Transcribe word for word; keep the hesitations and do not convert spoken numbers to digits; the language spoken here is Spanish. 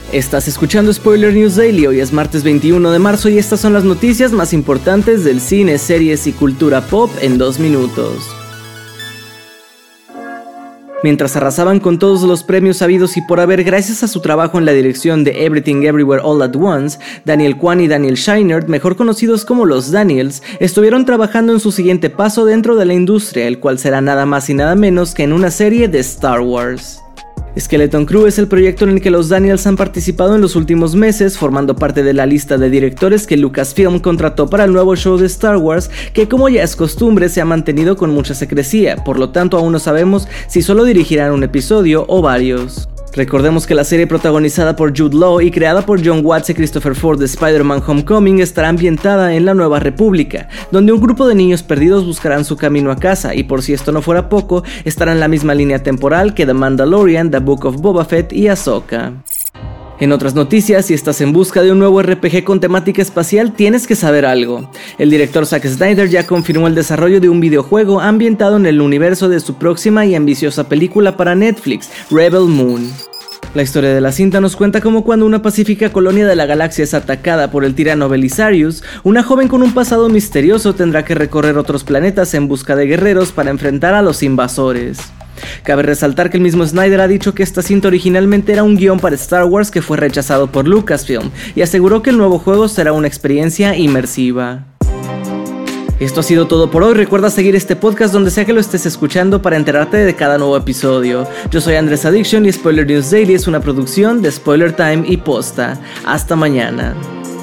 Estás escuchando Spoiler News Daily, hoy es martes veintiuno de marzo y estas son las noticias más importantes del cine, series y cultura pop en dos minutos. Mientras arrasaban con todos los premios habidos y por haber gracias a su trabajo en la dirección de Everything Everywhere All at Once, Daniel Kwan y Daniel Scheinert, mejor conocidos como los Daniels, estuvieron trabajando en su siguiente paso dentro de la industria, el cual será nada más y nada menos que en una serie de Star Wars. Skeleton Crew es el proyecto en el que los Daniels han participado en los últimos meses, formando parte de la lista de directores que Lucasfilm contrató para el nuevo show de Star Wars, que como ya es costumbre se ha mantenido con mucha secrecía, por lo tanto aún no sabemos si solo dirigirán un episodio o varios. Recordemos que la serie protagonizada por Jude Law y creada por Jon Watts y Christopher Ford de Spider-Man Homecoming estará ambientada en la Nueva República, donde un grupo de niños perdidos buscarán su camino a casa y por si esto no fuera poco, estará en la misma línea temporal que The Mandalorian, The Book of Boba Fett y Ahsoka. En otras noticias, si estás en busca de un nuevo R P G con temática espacial, tienes que saber algo. El director Zack Snyder ya confirmó el desarrollo de un videojuego ambientado en el universo de su próxima y ambiciosa película para Netflix, Rebel Moon. La historia de la cinta nos cuenta cómo cuando una pacífica colonia de la galaxia es atacada por el tirano Belisarius, una joven con un pasado misterioso tendrá que recorrer otros planetas en busca de guerreros para enfrentar a los invasores. Cabe resaltar que el mismo Snyder ha dicho que esta cinta originalmente era un guión para Star Wars que fue rechazado por Lucasfilm y aseguró que el nuevo juego será una experiencia inmersiva. Esto ha sido todo por hoy. Recuerda seguir este podcast donde sea que lo estés escuchando para enterarte de cada nuevo episodio. Yo soy Andrés Addiction y Spoiler News Daily es una producción de Spoiler Time y Posta. Hasta mañana.